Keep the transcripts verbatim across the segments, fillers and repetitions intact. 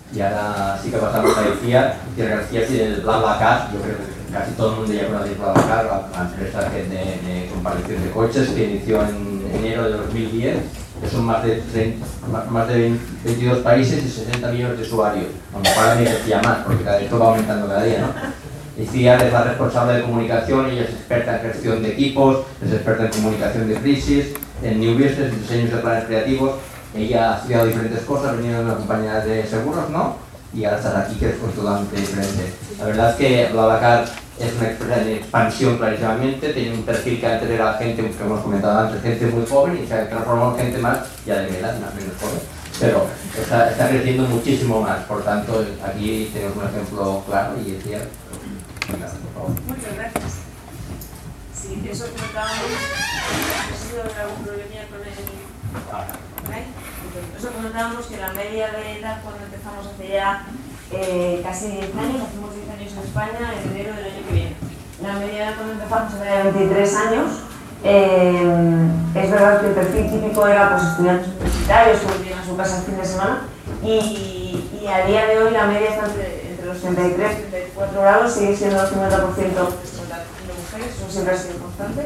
y ahora sí que pasamos a ICIAR. ICIAR García y el BlaBlaCar. Yo creo que casi todo el mundo ya conoce BlaBlaCar, la, la empresa de, de, de comparación de coches que inició en enero de dos mil diez, que son más de, treinta, más de veintidós países y sesenta millones de usuarios. A lo mejor ahora me decía más, porque cada esto va aumentando cada día, ¿no? ICIAR es la responsable de comunicación, ella es experta en gestión de equipos, es experta en comunicación de crisis, en New Business, en diseños de planes creativos. Ella ha estudiado diferentes cosas, venido de una compañía de seguros, ¿no? Y ahora está aquí, que es pues, totalmente diferente. La verdad es que BlaBlaCar es una empresa en expansión clarísimamente, tiene un perfil que antes era gente, que hemos comentado antes, gente muy joven y se ha transformado en gente más, ya de mi edad, más menos joven, pero está, está creciendo muchísimo más. Por tanto, aquí tenemos un ejemplo claro y decía, venga, por favor. Muchas gracias. Sí, eso comentábamos, ha sido algún problema con el... ¿Vale? Eso comentábamos que la media de edad cuando empezamos hace ya eh, casi diez años, hacemos diez años en España en enero del año que viene. La media de edad cuando empezamos era de veintitrés años. Eh, es verdad que el perfil típico era pues, estudiantes universitarios que volvían a su casa el fin de semana y, y a día de hoy la media está entre, entre los treinta y tres y treinta y cuatro grados, sigue siendo el cincuenta por ciento de mujeres, eso siempre ha sido constante.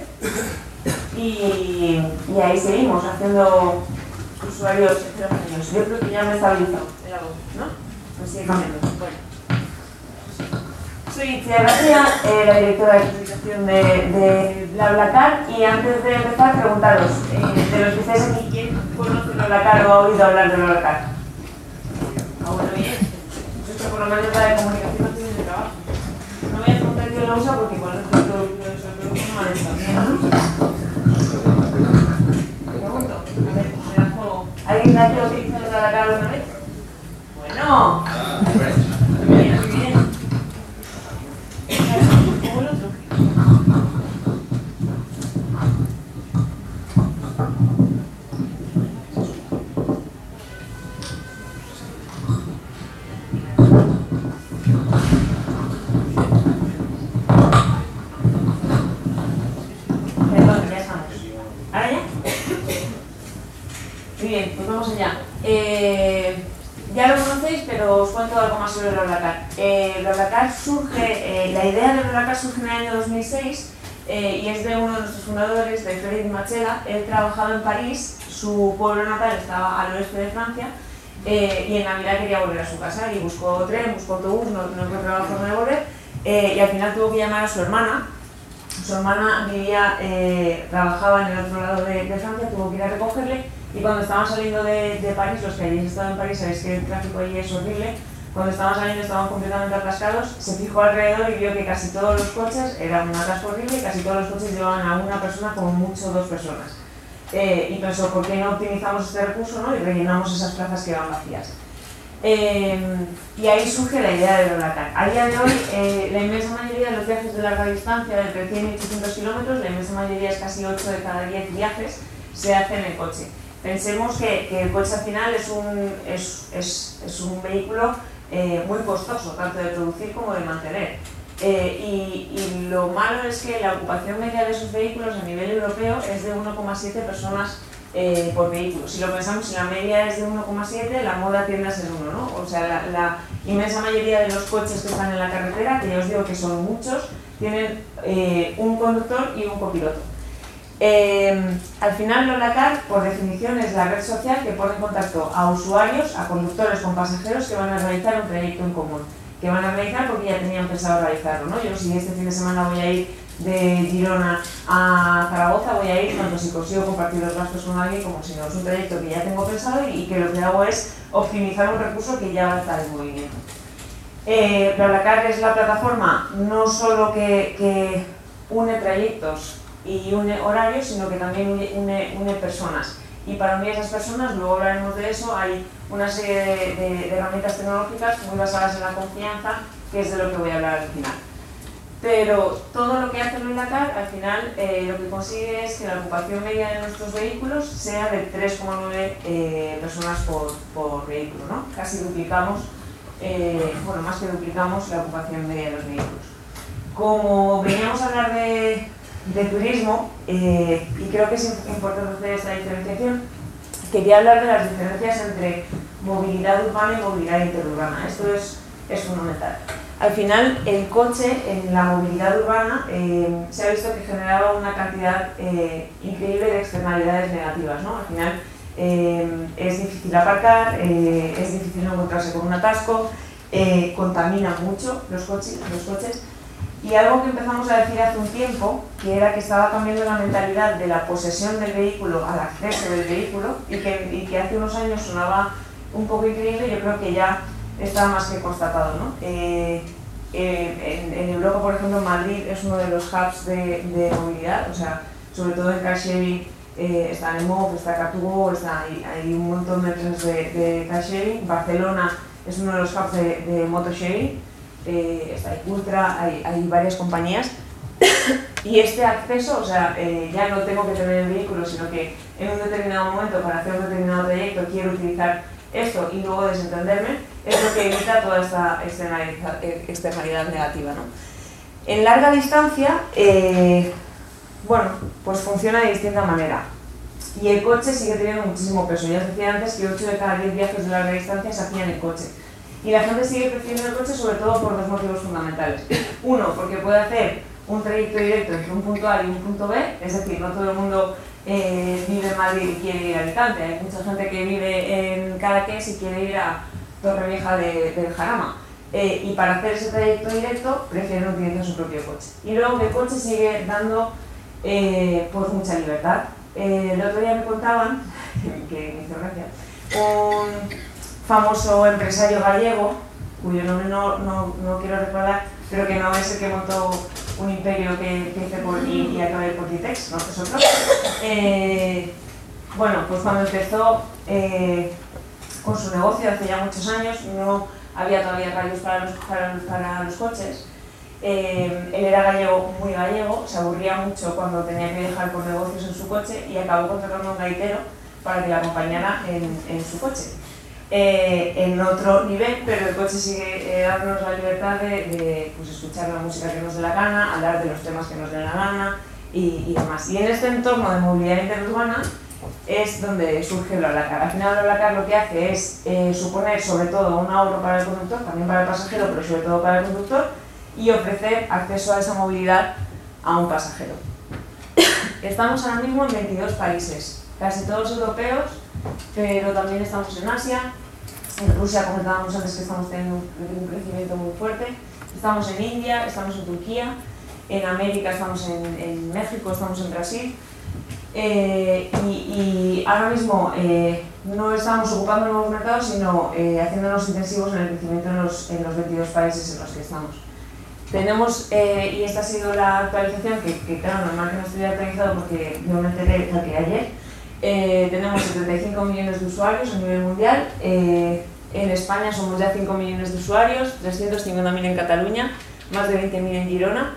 Y, y ahí seguimos haciendo usuarios heterogéneos. Yo creo que ya me he estabilizado el algo, ¿no? Pues sigue cambiando. Bueno. Soy Itzia García, eh, la directora de comunicación de, de BlaBlaCar, y antes de empezar preguntaros, eh, de los que estáis aquí, ¿quién conoce BlaBlaCar o ha oído hablar de BlaBlaCar? Ah, bueno, bien. Esto por lo menos la de comunicación no tiene de trabajo. No voy a preguntar quién lo usa porque cuando estoy todo el producto no me ha estado. ¿Alguien de aquí ha utilizado BlaBlaCar alguna vez? Bueno, muy bien, muy bien. ¿Cómo el otro? Perdón, ya estamos. ¿Ahora ya? Muy bien, pues vamos allá. Eh, ya lo conocéis, pero os cuento algo más sobre BlaBlaCar. Eh, BlaBlaCar surge, eh, la idea de BlaBlaCar surge en el año dos mil seis eh, y es de uno de nuestros fundadores, de Frédéric Machela. Él trabajaba en París, su pueblo natal estaba al oeste de Francia eh, y en Navidad quería volver a su casa y buscó tren, buscó autobús, no, no encontraba la forma de volver eh, y al final tuvo que llamar a su hermana. Su hermana vivía, eh, trabajaba en el otro lado de, de Francia, tuvo que ir a recogerle. Y cuando estaban saliendo de, de París, los que habéis estado en París sabéis que el tráfico allí es horrible. Cuando estaban saliendo estaban completamente atascados, se fijó alrededor y vio que casi todos los coches, era un atasco horrible, y casi todos los coches llevaban a una persona, como mucho dos personas. Eh, y pensó, ¿por qué no optimizamos este recurso, no? Y rellenamos esas plazas que van vacías? Eh, y ahí surge la idea de BlaBlaCar. A día de hoy, eh, la inmensa mayoría de los viajes de larga distancia, de entre cien y ochocientos kilómetros, la inmensa mayoría es casi ocho de cada diez viajes, se hacen en coche. Pensemos que, que el coche al final es un, es, es, es un vehículo eh, muy costoso, tanto de producir como de mantener. Eh, y, y lo malo es que la ocupación media de esos vehículos a nivel europeo es de uno coma siete personas eh, por vehículo. Si lo pensamos, si la media es de uno coma siete, la moda tiende a ser uno, ¿no? O sea, la, la inmensa mayoría de los coches que están en la carretera, que ya os digo que son muchos, tienen eh, un conductor y un copiloto. Eh, al final, BlaBlaCar, por definición, es la red social que pone en contacto a usuarios, a conductores con pasajeros que van a realizar un trayecto en común, que van a realizar porque ya tenían pensado realizarlo, ¿no? Yo, si este fin de semana voy a ir de Girona a Zaragoza, voy a ir tanto si consigo compartir los gastos con alguien como si no. Es un trayecto que ya tengo pensado y que lo que hago es optimizar un recurso que ya va a estar en movimiento. Eh, BlaBlaCar es la plataforma no solo que, que une trayectos y une horarios, sino que también une, une personas. Y para unir a esas personas, luego hablaremos de eso, hay una serie de, de, de herramientas tecnológicas muy basadas en la confianza, que es de lo que voy a hablar al final. Pero todo lo que hace BlaBlaCar, al final, eh, lo que consigue es que la ocupación media de nuestros vehículos sea de tres coma nueve eh, personas por, por vehículo, ¿no? Casi duplicamos, eh, bueno, más que duplicamos la ocupación media de los vehículos. Como veníamos a hablar de de turismo, eh, y creo que es importante hacer esta diferenciación, quería hablar de las diferencias entre movilidad urbana y movilidad interurbana. Esto es, es fundamental. Al final, el coche en la movilidad urbana eh, se ha visto que generaba una cantidad eh, increíble de externalidades negativas, ¿no? Al final, eh, es difícil aparcar, eh, es difícil no encontrarse con un atasco, eh, contamina mucho los coches, los coches. Y algo que empezamos a decir hace un tiempo, que era que estaba cambiando la mentalidad de la posesión del vehículo al acceso del vehículo, y que, y que hace unos años sonaba un poco increíble, yo creo que ya está más que constatado, ¿no? Eh, eh, en, en Europa, por ejemplo, Madrid es uno de los hubs de, de movilidad, o sea, sobre todo en car sharing, eh, está Nemov, está Car2Go, está, hay, hay un montón de empresas de, de car sharing. Barcelona es uno de los hubs de, de moto sharing, eh, está Ultra, hay, hay varias compañías. Y este acceso, o sea, eh, ya no tengo que tener el vehículo, sino que en un determinado momento, para hacer un determinado trayecto, quiero utilizar esto y luego desentenderme, es lo que evita toda esta externalidad negativa, ¿no? En larga distancia, eh, bueno, pues funciona de distinta manera. Y el coche sigue teniendo muchísimo peso. Ya os decía antes que ocho de cada diez viajes de larga distancia se hacían en coche. Y la gente sigue prefiriendo el coche sobre todo por dos motivos fundamentales. Uno, porque puede hacer un trayecto directo entre un punto A y un punto B, es decir, no todo el mundo eh, vive en Madrid y quiere ir a Alicante, hay mucha gente que vive en Cadaqués y quiere ir a Torrevieja de, del Jarama, eh, y para hacer ese trayecto directo prefieren utilizar su propio coche. Y luego que el coche sigue dando eh, pues mucha libertad. Eh, el otro día me contaban, que me hizo gracia, un famoso empresario gallego, cuyo nombre no, no, no quiero recordar, pero que no es el que montó un imperio que, que hice por y, y acabé por Ditex, no, es otro. Eh, bueno, pues cuando empezó eh, con su negocio hace ya muchos años, no había todavía rayos para los, para, para los coches. Eh, él era gallego, muy gallego, se aburría mucho cuando tenía que viajar por negocios en su coche y acabó contratando a un gaitero para que le acompañara en, en su coche. Eh, en otro nivel, pero el coche sigue eh, dándonos la libertad de, de pues, escuchar la música que nos dé la gana, hablar de los temas que nos dé la gana y, y demás. Y en este entorno de movilidad interurbana es donde surge el BlaBlaCar. Al final el BlaBlaCar lo que hace es eh, suponer sobre todo un ahorro para el conductor, también para el pasajero, pero sobre todo para el conductor, y ofrecer acceso a esa movilidad a un pasajero. Estamos ahora mismo en veintidós países, casi todos europeos, pero también estamos en Asia. En Rusia comentábamos antes que estamos teniendo un crecimiento muy fuerte. Estamos en India, estamos en Turquía, en América estamos en, en México, estamos en Brasil. Eh, y, y ahora mismo eh, no estamos ocupando nuevos mercados, sino eh, haciéndonos intensivos en el crecimiento en los, en los veintidós países en los que estamos. Tenemos, eh, y esta ha sido la actualización, que, que claro, normal que no estuviera actualizado porque yo me enteré que ayer. Eh, tenemos setenta y cinco millones de usuarios a nivel mundial, eh, en España somos ya cinco millones de usuarios, trescientos cincuenta mil en Cataluña, más de veinte mil en Girona,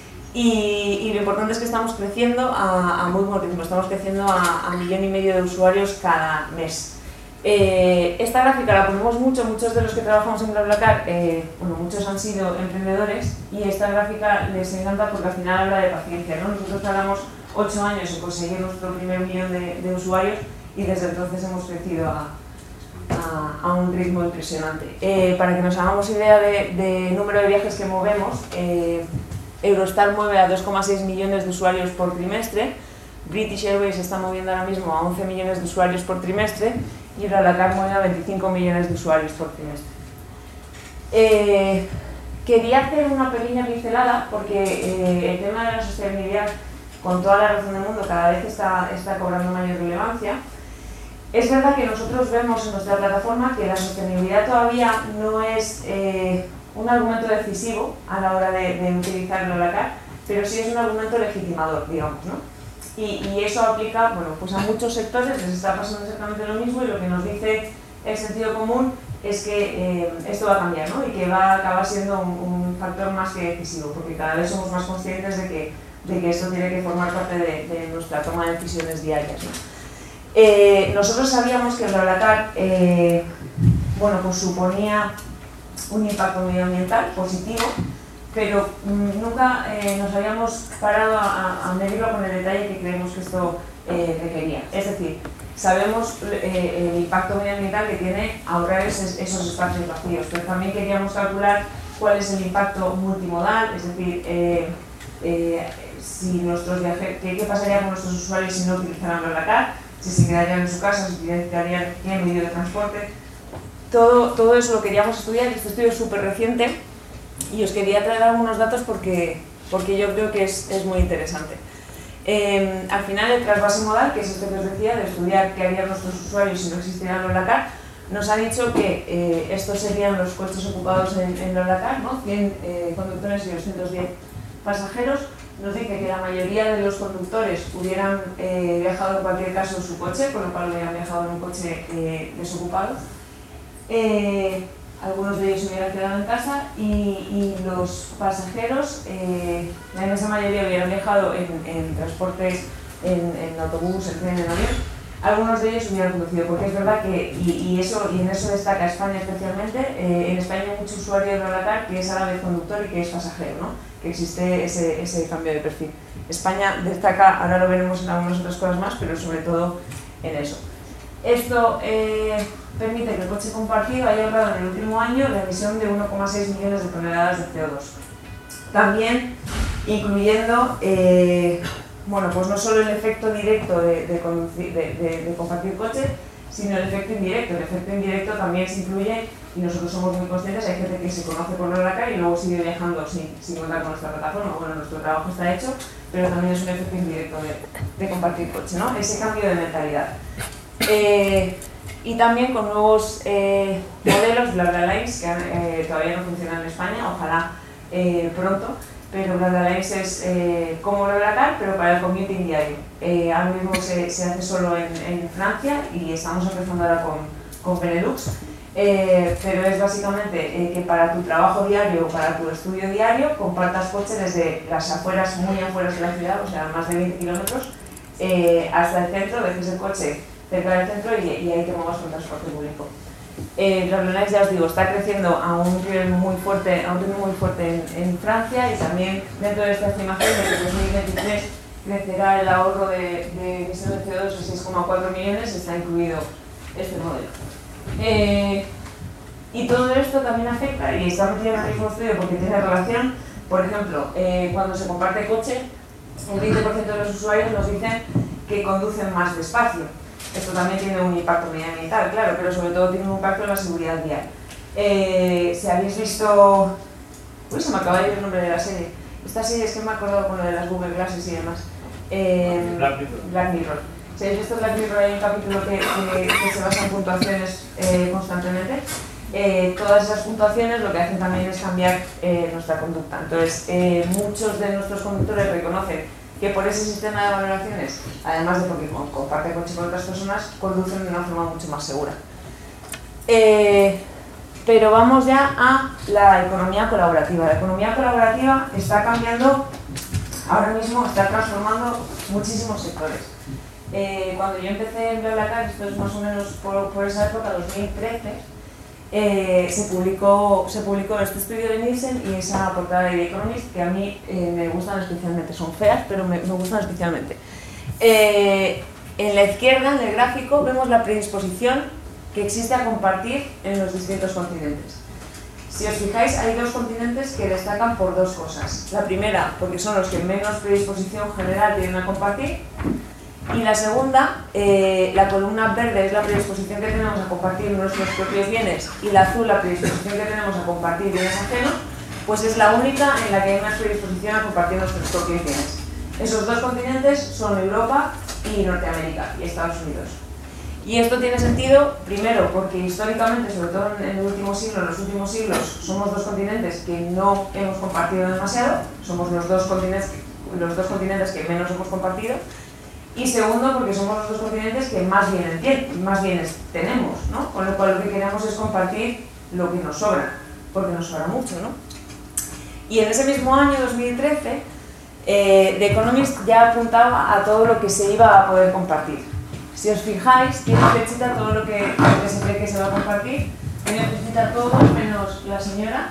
y, y lo importante es que estamos creciendo a, a muy buen ritmo, estamos creciendo a, a millón y medio de usuarios cada mes. Eh, esta gráfica la ponemos mucho, muchos de los que trabajamos en BlaBlaCar, eh, bueno, muchos han sido emprendedores, y esta gráfica les encanta porque al final habla de paciencia, ¿no? Nosotros tardamos ocho años en conseguir nuestro primer millón de, de usuarios y desde entonces hemos crecido a, a, a un ritmo impresionante. Eh, para que nos hagamos idea de, de número de viajes que movemos, eh, Eurostar mueve a dos coma seis millones de usuarios por trimestre, British Airways está moviendo ahora mismo a once millones de usuarios por trimestre y BlaBlaCar mueve a veinticinco millones de usuarios por trimestre. Eh, quería hacer una pequeña pincelada porque eh, el tema de la sostenibilidad, con toda la razón del mundo, cada vez está, está cobrando mayor relevancia. Es verdad que nosotros vemos en nuestra plataforma que la sostenibilidad todavía no es eh, un argumento decisivo a la hora de, de utilizar BlaBlaCar, pero sí es un argumento legitimador, digamos, ¿no? Y, y eso aplica, bueno, pues a muchos sectores, les está pasando exactamente lo mismo, y lo que nos dice el sentido común es que eh, esto va a cambiar, ¿no? Y que va a acabar siendo un, un factor más que decisivo, porque cada vez somos más conscientes de que de que esto tiene que formar parte de, de nuestra toma de decisiones diarias, ¿no? Eh, nosotros sabíamos que el BlaBlaCar eh, bueno, pues suponía un impacto medioambiental positivo, pero mmm, nunca eh, nos habíamos parado a, a medirlo con el detalle que creemos que esto eh, requería. Es decir, sabemos eh, el impacto medioambiental que tiene ahorrar esos, esos espacios vacíos, pero también queríamos calcular cuál es el impacto multimodal, es decir, eh, eh, si nuestros viajeros, ¿qué, ¿qué pasaría con nuestros usuarios si no utilizaran BlaBlaCar? Si se quedarían en su casa, si utilizarían qué medio de transporte. Todo, todo eso lo queríamos estudiar, y este estudio es súper reciente y os quería traer algunos datos porque, porque yo creo que es, es muy interesante. Eh, al final, el trasvase modal, que es esto que os decía, de estudiar qué harían nuestros usuarios si no existiera BlaBlaCar, nos ha dicho que eh, estos serían los coches ocupados en, en BlaBlaCar, ¿no? cien eh, conductores y doscientos diez pasajeros. Nos dice que la mayoría de los conductores hubieran eh, viajado en cualquier caso en su coche, con lo cual hubieran viajado en un coche eh, desocupado. Eh, algunos de ellos hubieran quedado en casa y, y los pasajeros, eh, la inmensa mayoría hubieran viajado en, en transportes, en, en autobús, en tren, en avión. Algunos de ellos hubieran conducido, porque es verdad que, y, y, eso, y en eso destaca España especialmente, eh, en España hay mucho usuario de BlaBlaCar que es a la vez conductor y que es pasajero, ¿no? Que existe ese, ese cambio de perfil. España destaca, ahora lo veremos en algunas otras cosas más, pero sobre todo en eso. Esto eh, permite que el coche compartido haya ahorrado en el último año la emisión de uno coma seis millones de toneladas de C O dos. También incluyendo, eh, bueno, pues no solo el efecto directo de, de, conducir, de, de, de compartir coche, sino el efecto indirecto. El efecto indirecto también se incluye, y nosotros somos muy conscientes, hay gente que se conoce por BlaBlaCar y luego sigue viajando sin, sin contar con nuestra plataforma. Bueno, nuestro trabajo está hecho, pero también es un efecto indirecto de, de compartir coche, ¿no? Ese cambio de mentalidad. Eh, y también con nuevos eh, modelos, BlaBlaLines, que eh, todavía no funcionan en España, ojalá eh, pronto, pero BlaBlaLines es eh, como BlaBlaCar, pero para el commuting diario. Eh, ahora mismo se, se hace solo en, en Francia y estamos empezando ahora con, con Benelux, eh, pero es básicamente eh, que para tu trabajo diario o para tu estudio diario compartas coche desde las afueras, muy afueras de la ciudad, o sea, más de veinte kilómetros, eh, hasta el centro, dejes el coche cerca del centro y, y ahí te muevas con transporte público. Eh, BlaBlaLines, ya os digo, está creciendo a un nivel muy fuerte, a un ritmo muy fuerte en, en Francia, y también dentro de esta estimación de que en dos mil veintitrés crecerá el ahorro de, de emisiones de C O dos a seis coma cuatro millones, está incluido este modelo. Eh, y todo esto también afecta, y está metido en el mismo estudio porque tiene relación, por ejemplo, eh, cuando se comparte coche, un veinte por ciento de los usuarios nos dicen que conducen más despacio. Esto también tiene un impacto medioambiental, claro, pero sobre todo tiene un impacto en la seguridad vial. Eh, si habéis visto... Uy, se me acaba de ir el nombre de la serie. Esta serie es que me he acordado con lo de las Google Glasses y demás. Eh, Black Mirror. Black Mirror. Si habéis visto Black Mirror, hay un capítulo que, que, que se basa en puntuaciones eh, constantemente. Eh, todas esas puntuaciones lo que hacen también es cambiar eh, nuestra conducta. Entonces, eh, muchos de nuestros conductores reconocen que por ese sistema de valoraciones, además de porque comparte coche con otras personas, conducen de una forma mucho más segura. Eh, pero vamos ya a la economía colaborativa. La economía colaborativa está cambiando, ahora mismo está transformando muchísimos sectores. Eh, cuando yo empecé en BlaBlaCar, esto es más o menos por, por esa época, dos mil trece, Eh, se, publicó, se publicó este estudio de Nielsen y esa portada de The Economist, que a mí eh, me gustan especialmente, son feas, pero me, me gustan especialmente. Eh, en la izquierda, en el gráfico, vemos la predisposición que existe a compartir en los distintos continentes. Si os fijáis, hay dos continentes que destacan por dos cosas. La primera, porque son los que menos predisposición general tienen a compartir. Y la segunda, eh, la columna verde es la predisposición que tenemos a compartir nuestros propios bienes, y la azul la predisposición que tenemos a compartir bienes ajenos, pues es la única en la que hay más predisposición a compartir nuestros propios bienes. Esos dos continentes son Europa y Norteamérica y Estados Unidos. Y esto tiene sentido, primero, porque históricamente, sobre todo en el último siglo, en los últimos siglos, somos dos continentes que no hemos compartido demasiado, somos los dos continentes, los dos continentes que menos hemos compartido. Y segundo, porque somos los dos continentes que más bienes, más bienes tenemos, ¿no? Con lo cual lo que queremos es compartir lo que nos sobra, porque nos sobra mucho, ¿no? Y en ese mismo año, dos mil trece, eh, The Economist ya apuntaba a todo lo que se iba a poder compartir. Si os fijáis, tiene flechita todo lo que, lo que se cree que se va a compartir, tiene flechita todo menos la señora.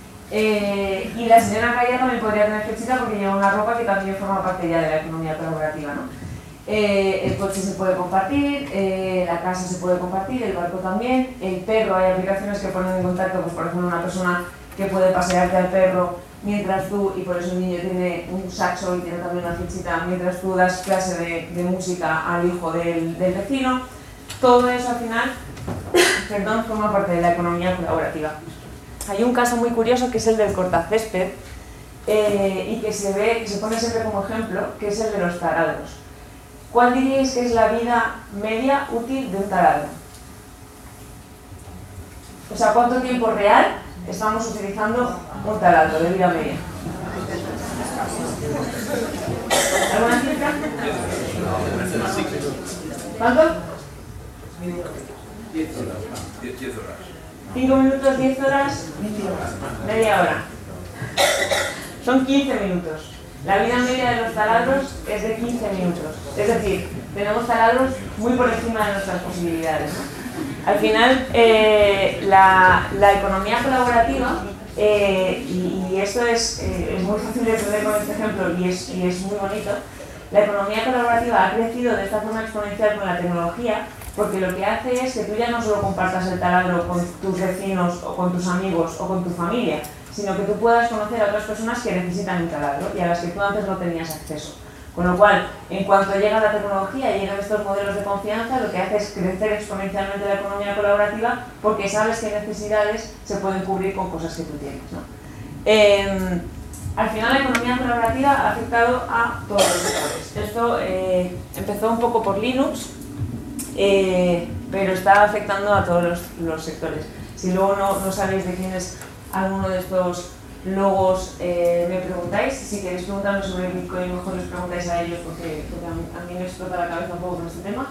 Eh, y la señora Calla también podría tener flechita porque lleva una ropa que también forma parte ya de la economía colaborativa, ¿no? Eh, el coche se puede compartir, eh, la casa se puede compartir, el barco también, el perro, hay aplicaciones que ponen en contacto, pues por ejemplo una persona que puede pasearte al perro mientras tú, y por eso el niño tiene un saxo y tiene también una fichita, mientras tú das clase de, de música al hijo del, del vecino. Todo eso al final, perdón, forma parte de la economía colaborativa. Hay un caso muy curioso que es el del cortacésped, eh, y que se ve, que se pone siempre como ejemplo, que es el de los taladros. ¿Cuál diríais que es la vida media útil de un taladro? O sea, ¿cuánto tiempo real estamos utilizando un taladro de vida media? ¿Alguna cifra? ¿Cuánto? diez horas. cinco minutos, diez horas, media hora. Son quince minutos. La vida media de los taladros es de quince minutos. Es decir, tenemos taladros muy por encima de nuestras posibilidades, ¿no? Al final, eh, la, la economía colaborativa, eh, y, y esto es, eh, es muy fácil de entender con este ejemplo y es, y es muy bonito, la economía colaborativa ha crecido de esta forma exponencial con la tecnología, porque lo que hace es que tú ya no solo compartas el taladro con tus vecinos o con tus amigos o con tu familia, sino que tú puedas conocer a otras personas que necesitan un taladro y a las que tú antes no tenías acceso. Con lo cual, en cuanto llega la tecnología y llegan estos modelos de confianza, lo que hace es crecer exponencialmente la economía colaborativa porque sabes qué necesidades se pueden cubrir con cosas que tú tienes, ¿no? Eh, al final la economía colaborativa ha afectado a todos los sectores. Esto eh, empezó un poco por Linux, eh, pero está afectando a todos los, los sectores. Si luego no, no sabéis de quién es alguno de estos logos, eh, me preguntáis. Si queréis preguntarme sobre Bitcoin, mejor les preguntáis a ellos porque, porque a, mí, a mí me explota la cabeza un poco con este tema.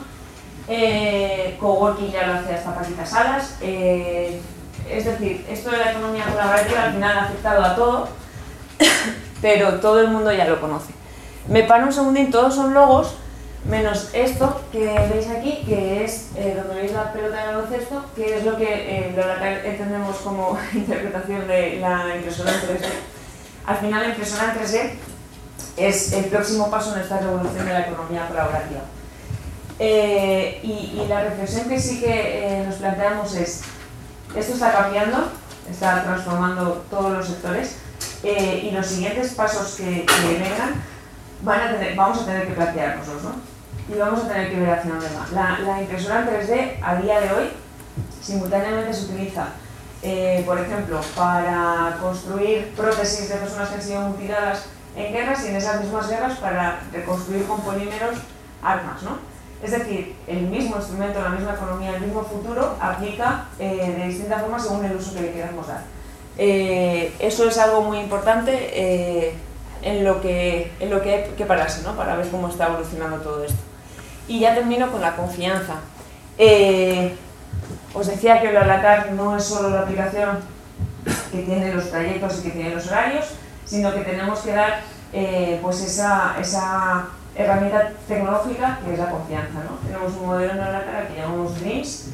Eh, Coworking ya lo hace hasta Paquita Salas. Eh, es decir, esto de la economía colaborativa al final ha afectado a todo, pero todo el mundo ya lo conoce. Me paro un segundín, todos son logos, menos esto que veis aquí, que es eh, donde veis la pelota de baloncesto, que es lo que eh, lo que entendemos como interpretación de la impresora en tres D. Al final la impresora en tres D es el próximo paso en esta revolución de la economía colaborativa. Eh, y, y la reflexión que sí que eh, nos planteamos es, esto está cambiando, está transformando todos los sectores, eh, y los siguientes pasos que, que vengan van a tener, vamos a tener que planteárnoslos, ¿no? Y vamos a tener que ver hacia dónde va. La, la impresora en tres D a día de hoy simultáneamente se utiliza, eh, por ejemplo, para construir prótesis de personas que han sido mutiladas en guerras y en esas mismas guerras para reconstruir con polímeros armas, ¿no? Es decir, el mismo instrumento, la misma economía, el mismo futuro aplica eh, de distintas formas según el uso que le queramos dar. Eh, eso es algo muy importante eh, en, lo que, en lo que hay que pararse, ¿no? Para ver cómo está evolucionando todo esto. Y ya termino con la confianza. Eh, os decía que el BlaBlaCar no es solo la aplicación que tiene los trayectos y que tiene los horarios, sino que tenemos que dar eh, pues esa, esa herramienta tecnológica que es la confianza, ¿no? Tenemos un modelo en BlaBlaCar que llamamos Dreams.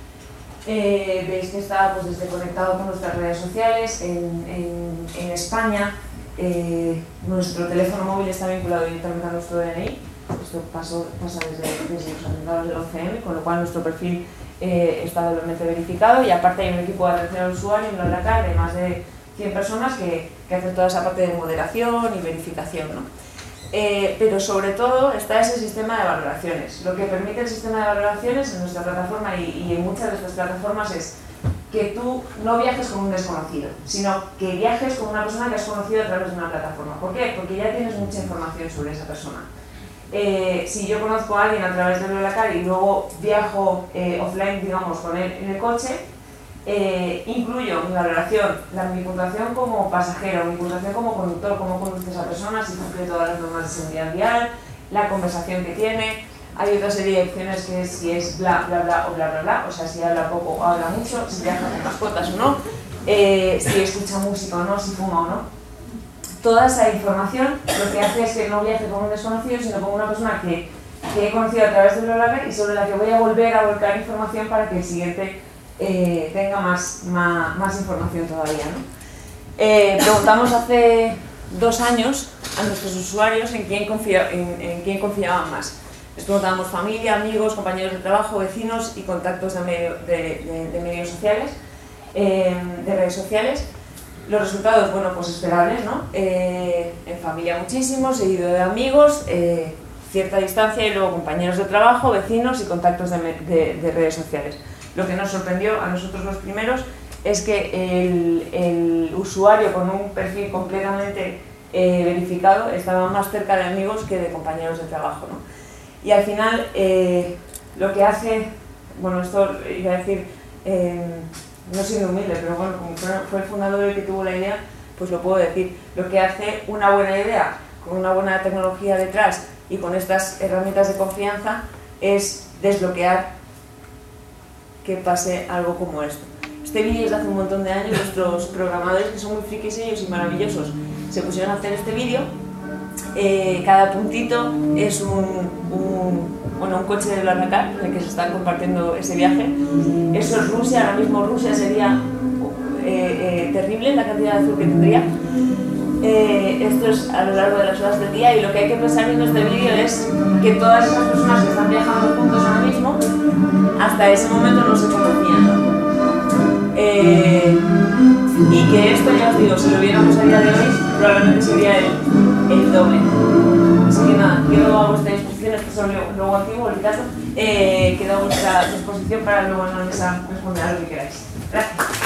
Eh, veis que está pues, desde conectado con nuestras redes sociales. En, en, en España eh, nuestro teléfono móvil está vinculado directamente a nuestro D N I. Esto pasó, pasa desde, desde los atentados del once eme, con lo cual nuestro perfil eh, está doblemente verificado, y aparte hay un equipo de atención al usuario en BlaBlaCar de más de cien personas que, que hacen toda esa parte de moderación y verificación, ¿no? Eh, pero sobre todo está ese sistema de valoraciones. Lo que permite el sistema de valoraciones en nuestra plataforma y, y en muchas de estas plataformas es que tú no viajes con un desconocido, sino que viajes con una persona que has conocido a través de una plataforma. ¿Por qué? Porque ya tienes mucha información sobre esa persona. Eh, si yo conozco a alguien a través de BlaBlaCar y luego viajo eh, offline, digamos, con él en el coche, eh, incluyo mi valoración, la, mi puntuación como pasajero, mi puntuación como conductor, cómo conduce esa persona, si cumple todas las normas de seguridad vial, la conversación que tiene. Hay otra serie de opciones que es si es bla bla bla o bla bla bla, o sea, si habla poco o habla mucho, si viaja con mascotas o no, eh, si escucha música o no, si fuma o no. Toda esa información lo que hace es que no viaje con un desconocido, sino con una persona que, que he conocido a través de BlaBlaCar y sobre la que voy a volver a volcar información para que el siguiente eh, tenga más, más, más información todavía, ¿no? Eh, preguntamos hace dos años a nuestros usuarios en quién, confía, en, en quién confiaban más. Les preguntábamos familia, amigos, compañeros de trabajo, vecinos y contactos de, medio, de, de, de medios sociales, eh, de redes sociales. Los resultados, bueno, pues esperables, ¿no? Eh, en familia muchísimo, seguido de amigos, eh, cierta distancia y luego compañeros de trabajo, vecinos y contactos de, de, de redes sociales. Lo que nos sorprendió a nosotros los primeros es que el, el usuario con un perfil completamente eh, verificado estaba más cerca de amigos que de compañeros de trabajo, ¿no? Y al final eh, lo que hace, bueno, esto iba a decir, eh, no siendo humilde, pero bueno, como fue el fundador el que tuvo la idea, pues lo puedo decir, lo que hace una buena idea con una buena tecnología detrás y con estas herramientas de confianza es desbloquear que pase algo como esto. Este vídeo es de hace un montón de años, nuestros programadores, que son muy frikis ellos y maravillosos, se pusieron a hacer este vídeo. Eh, cada puntito es un, un, bueno, un coche de BlaBlaCar en el que se está compartiendo ese viaje. Eso es Rusia, ahora mismo Rusia sería eh, eh, terrible la cantidad de azul que tendría. Eh, esto es a lo largo de las horas del día y lo que hay que pensar viendo este vídeo es que todas esas personas que están viajando juntos ahora mismo, hasta ese momento no se conocían. Eh, y que esto, ya os digo, si lo viéramos a día de hoy, probablemente sería el, el doble. Así que nada, quedo a vuestra disposición, esto es un logo antiguo, el caso, eh, quedo a vuestra disposición para luego en la mesa responder a lo que queráis. Gracias.